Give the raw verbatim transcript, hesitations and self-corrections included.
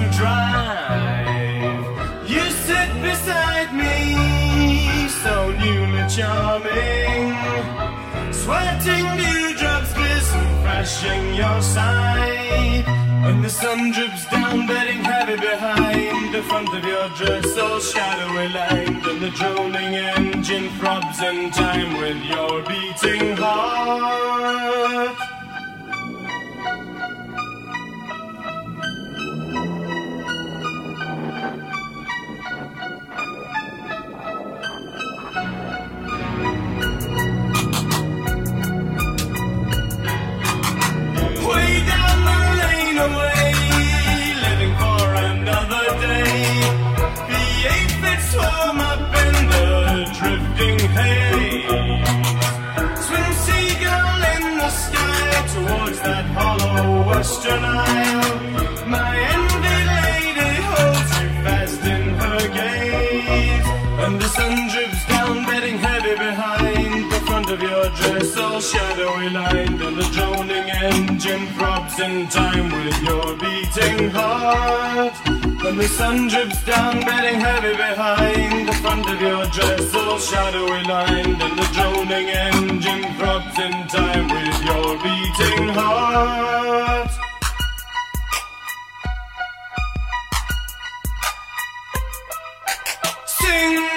drive. You sit beside me, so newly charming, sweating dewdrops glisten, flashing your side. When the sun drips down, bedding heavy behind the front of your dress, all shadowy lined, and the droning engine throbs in time with your beating heart. Away, living for another day. The eight feet swam up in the drifting haze. Swim seagull in the sky towards that hollow western isle. My envied lady holds you fast in her gaze. And the sun drips down, bedding heavy behind the front of your dress, all shadowy lined, and the droning engine throbs in time with your beating heart. When the sun drips down, bedding heavy behind the front of your dress, all shadowy lined, and the droning engine throbs in time with your beating heart. Sing